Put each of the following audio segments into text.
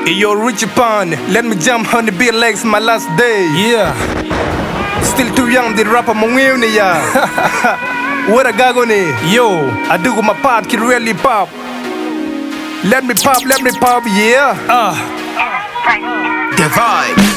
Yo, Richie Pond, let me jump on the beat like it's my last day. Yeah. Still too young, the rapper mongwini ya. What a gago ni. Yo, I do my part, can really pop. Let me pop, yeah. The vibe.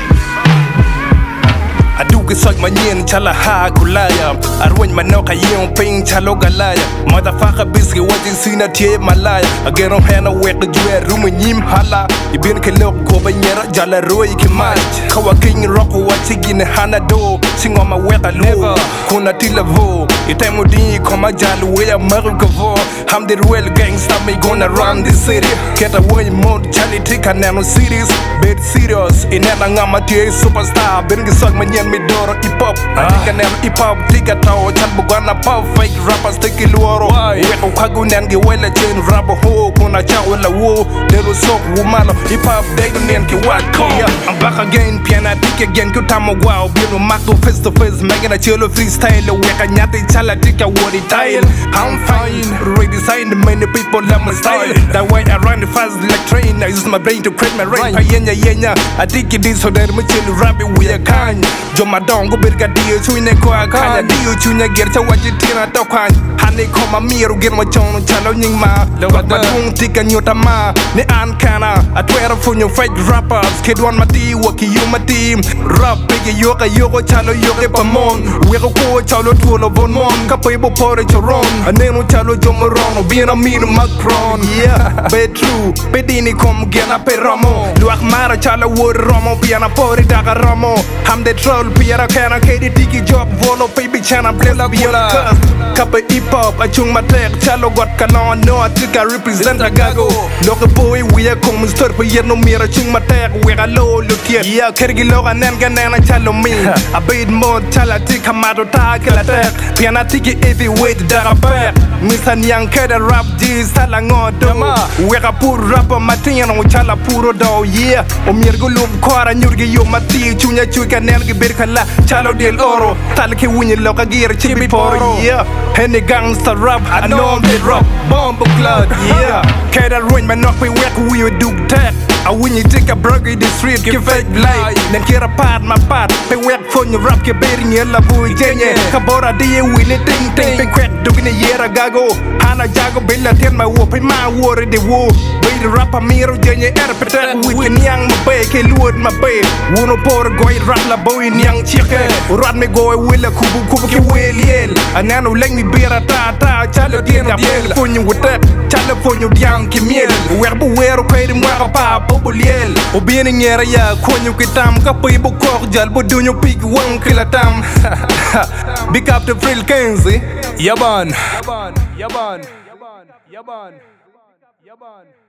I do get suck my yin chala ha kulaya. I run my knock a young ping chalo galaya. Motherfucker biscuit what you seen a tea malaya. I get on hand away the jewel room and yim hala. You been kilo kobanyera jala roy kimaj. Kawa king rock watching in hanado. Sing on my wet low. Kuna tilavo. You time with the come a jalo way a marukavo. I'm the real gangster me gonna run the city. Get away more Charlie take a nano series. Bed serious in an amateur superstar. Been suck my yin me doro hip hop. I think I never hip hop. Take a tower chan bugana pop fake rappers take a luoro. Weko kagu nange wela chain rabo ho. Kuna chawela wo. Delo sok wumano hip hop they don't nenke what call. I'm back again piano take again kutamo wow. Bilo mako face to face making a chillo freestyle. Weka nyate chala take a word tile. I'm fine. Redesign many people love my style. That way I run fast like train. I use my brain to create my rain. Yenya I think it is so that me chill rabbit with a kind. Joma dongo birga dio chuine ko akanya dio chunya gercha wajitina tokwan hane koma miru germa chono chalo nyingma lewat madung tika nyota ma ne an kana atwera funyo fake rappers kid one mati waki you my team rap big yoga yogo chalo yoga pamon weko ko chalo tulo bon mon kapoy bo pore choron aneno chalo jomoron bina minu macron yeah be true bedini kom gena pe romo luak mara chalo wood romo piana pore daga romo I'm the troll Piera kana kedi tiki job volo baby chana bless beyond cuz Kappa hip hop I chung my tech chalo got kalon no I think I represent a gago Look a boy we are come start for yet no mira chung my tech we a low look here yeah kergi loga nanga nana chalo me I beat more chala tika mato ta kila tech Piana tiki heavyweight daga back Misan yang keda rap G sala ngodo we a pur rapper matino chala puro do yeah o mirgo lum kwara nyurgi yo mati chunya chuka nengi birkala chalo del oro talke winyi loka gear chibi poro yeah any gangster rap I know I'm the rap bomb blood yeah keda ruin my knock we work we do that I win you take a burger in the street give fake light then kira part my part pe work for your rap ke bearing la boy jenye kabora die winny ting ting pe crack dugin yera gago hana jago bella ten my wo pe ma wore de wo be the rapper miro jenye erpeta we can yang my bay ke luod my bay wono por goy rap la boy nyang chike rat me goy willa kubu ke weliel anano leng mi bera ta chalo dien abel fonyu wutek chalo fonyu diang ki miel werbu wero kwedi mwa pa populiel obien ngera ya konyu kitam ka pe bu kok jal bu dunyo pig wang kilatam big up to Frill Kenzi yaban